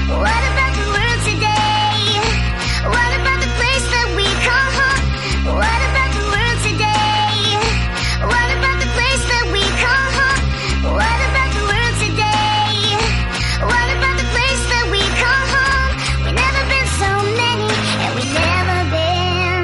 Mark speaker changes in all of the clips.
Speaker 1: What about the world today? What about the place that we call home? What about the world today? What about the place that we call home? What about the world today? What about the place that we call home? We've never been so many, and we've never been.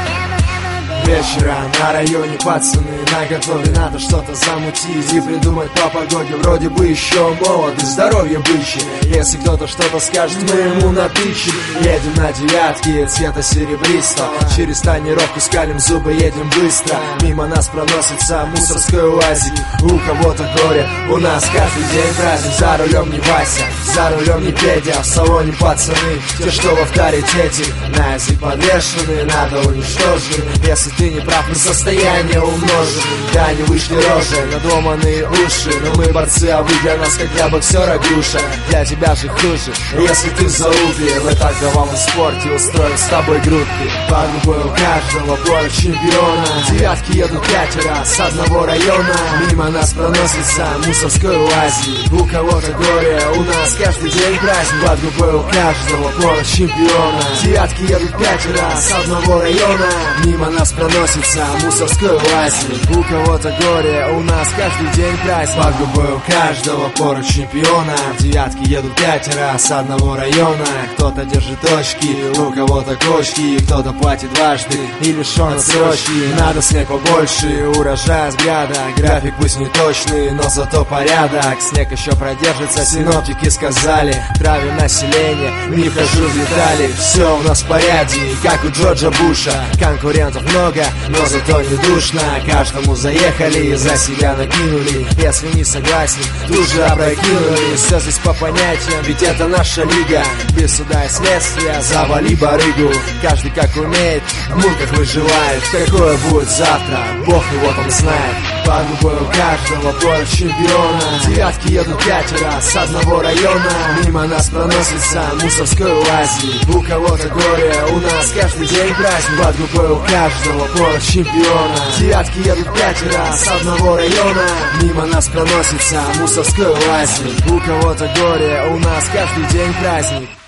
Speaker 2: Вечера на районе пацаны наготове, надо что-то замутить и придумать по погоде. Вроде бы еще молод и здоровье бычье. Если кто-то что-то скажет, мы ему напичим. Едем на девятке цвета серебристого, через тонировку скалим зубы, едем быстро. Мимо нас проносится мусорской УАЗик. У кого-то горе, у нас каждый день праздник. За рулем не Вася, за рулем не Петя, в салоне пацаны, те, что в авторитете. На язык подвешены, надо уничтожить. Если ты не прав, мы состояние умножим. Да, не вышли рожи, надломанные уши, но мы борцы, а вы для нас как для боксера груша. Для тебя же хуже, если ты в залупе. В итоговом спорте устроим с тобой группки. Под губой у каждого поля чемпиона. Девятки едут пятеро с одного района. Мимо нас проносится мусорской УАЗик. У кого-то горе, у нас каждый день праздник. Под губой у каждого поля чемпиона. Девятки едут пятеро с одного района. Мимо нас проносится мусорской УАЗик. У кого-то горе, у нас каждый день праздник. Под губой у каждого пора чемпиона. Девятки едут пятеро с одного района. Кто-то держит точки, у кого-то кочки, кто-то платит дважды и лишен отсрочки. Надо снег побольше, урожая с гряда. График пусть не точный, но зато порядок. Снег еще продержится, синоптики сказали. Травим население, не вхожу в детали. Все у нас в порядке, как у Джорджа Буша. Конкурентов много, но зато не душно. Каждому заехали, за себя накинули. Если не согласен, тут же опрокинули. Все здесь по понятиям, ведь это наша лига. Без суда и следствия, завали барыгу. Каждый как умеет, в мурках выживает. Какое будет завтра, Бог его там знает. Под губой у каждого поля чемпиона. Девятки едут пятеро с одного района. Мимо нас проносится мусорской УАЗик. У кого-то горе, у нас каждый день праздник. Под губой у каждого поля чемпиона. Девятки едут пятеро с одного района. Мимо нас проносится мусорской УАЗик. У кого-то горе, у нас каждый день праздник.